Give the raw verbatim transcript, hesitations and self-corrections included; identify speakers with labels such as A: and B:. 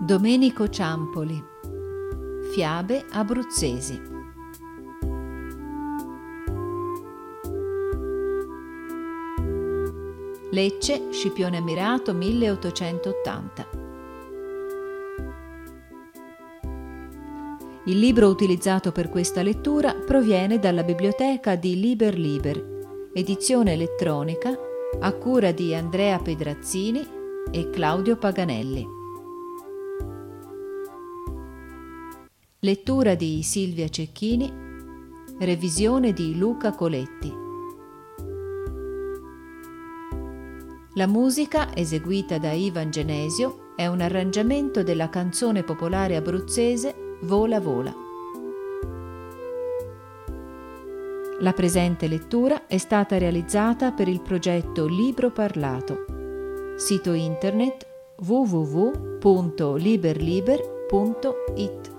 A: Domenico Ciampoli. Fiabe abruzzesi. Lecce, Scipione Ammirato, milleottocentottanta. Il libro utilizzato per questa lettura proviene dalla biblioteca di Liber Liber, edizione elettronica a cura di Andrea Pedrazzini e Claudio Paganelli. Lettura di Silvia Cecchini, revisione di Luca Coletti. La musica, eseguita da Ivan Genesio, è un arrangiamento della canzone popolare abruzzese Vola Vola. La presente lettura è stata realizzata per il progetto Libro Parlato. Sito internet w w w punto liber liber punto i t.